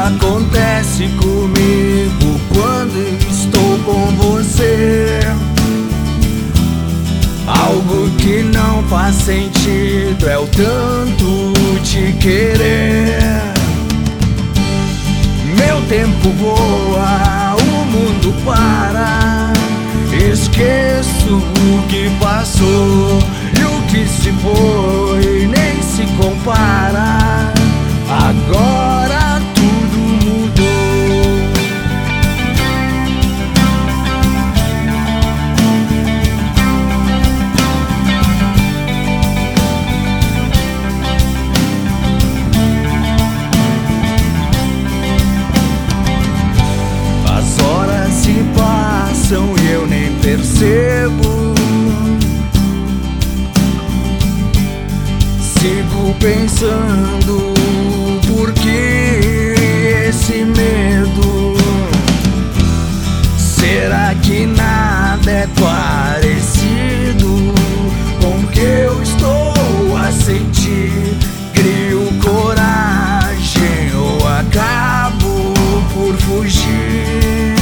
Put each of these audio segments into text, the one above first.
acontece comigo quando estou com você. Algo que não faz sentido é o tanto te querer. Meu tempo voa, o mundo para. Esqueço o que passou e o que se foi nem se compara. Agora tudo mudou. As horas se passam e eu nem percebo. Sigo pensando, por que esse medo? Será que nada é parecido com o que eu estou a sentir? Crio coragem ou acabo por fugir?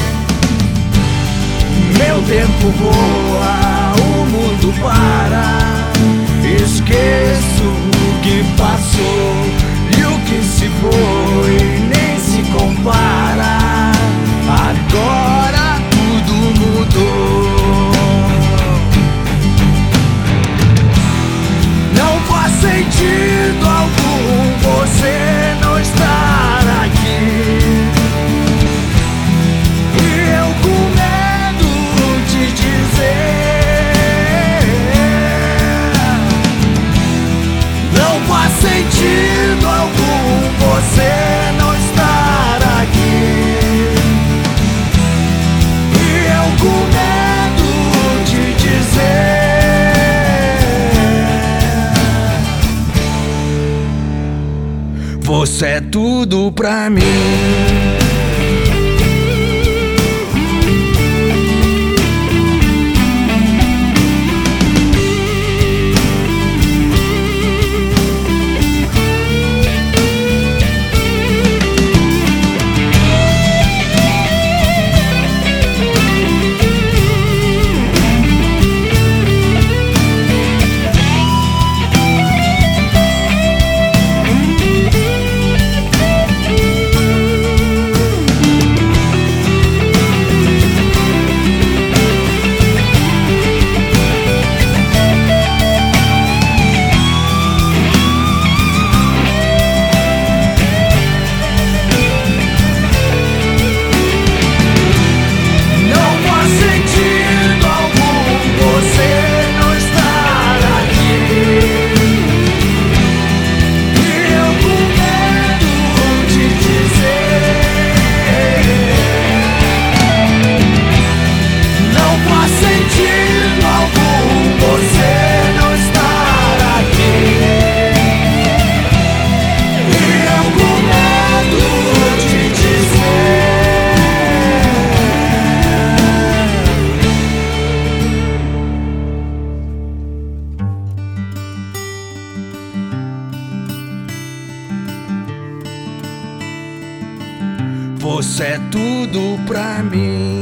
Meu tempo voa, o mundo para. Esqueço o que passou e o que se foi nem se compara. Agora tudo mudou. Não faz sentido algum você não estar aqui. E eu com medo de dizer. Não faz sentido algum você não estar aqui. E eu com medo de dizer. Você é tudo pra mim. Você é tudo pra mim.